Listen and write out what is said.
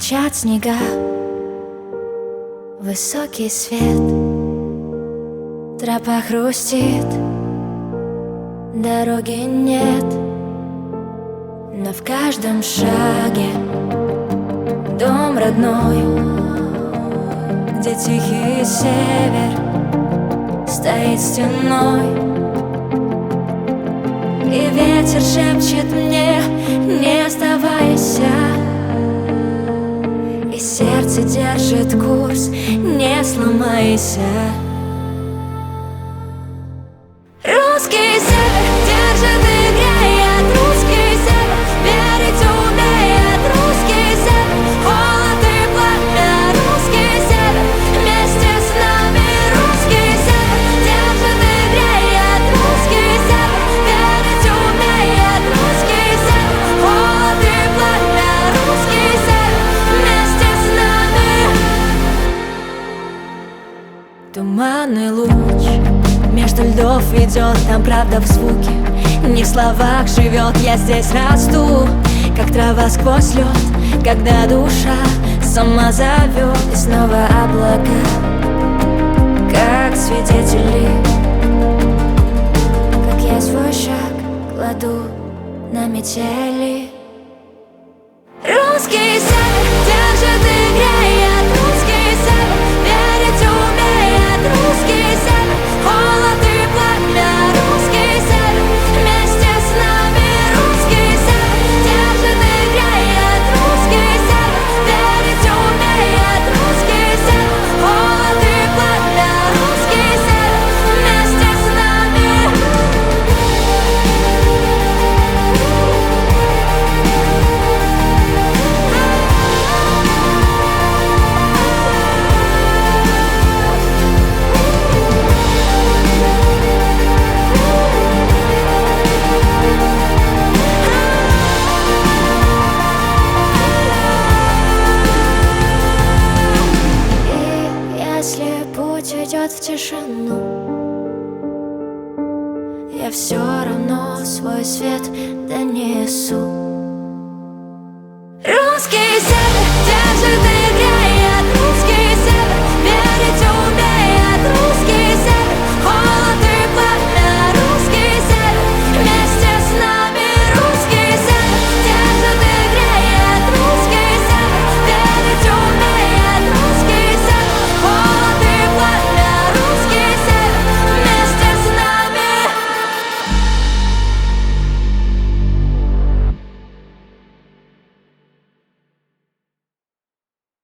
Молчат снега, высокий свет, тропа хрустит, дороги нет, но в каждом шаге дом родной, где тихий север стоит стеной. И ветер шепчет мне: не оставайся. И сердце держит курс: не сломайся. Русский север держит и греет. Русский север верить умеет. Русский север холод и пламя. Русский север вместе с нами. Русский север держит и греет. Русский север верить умеет. Русский север холод и пламя. Русский север вместе с нами. Туманный луч между льдов идет, там правда в звуке, не в словах живет. Я здесь расту, как трава сквозь лед, когда душа сама зовет. И снова облака, как свидетели, как я свой шаг кладу на метели. Русский север держит и греет. Русский север верить умеет. Русский север холод и пламя. Русский север вместе с нами. Русский север держит и греет. Русский север верить умеет. Русский север холод и пламя. Русский север вместе с нами. Если путь ведет в тишину, я все равно свой свет донесу. Русский север держит и